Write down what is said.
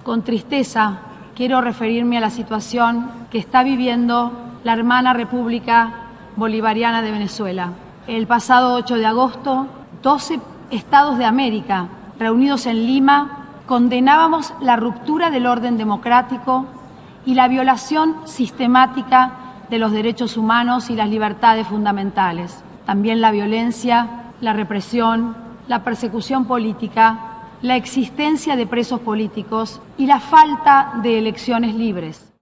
Con tristeza quiero referirme a la situación que está viviendo la hermana República Bolivariana de Venezuela. El pasado 8 de agosto, 12 estados de América, reunidos en Lima, condenábamos la ruptura del orden democrático y la violación sistemática de los derechos humanos y las libertades fundamentales. También la violencia, la represión, la persecución política, la existencia de presos políticos y la falta de elecciones libres.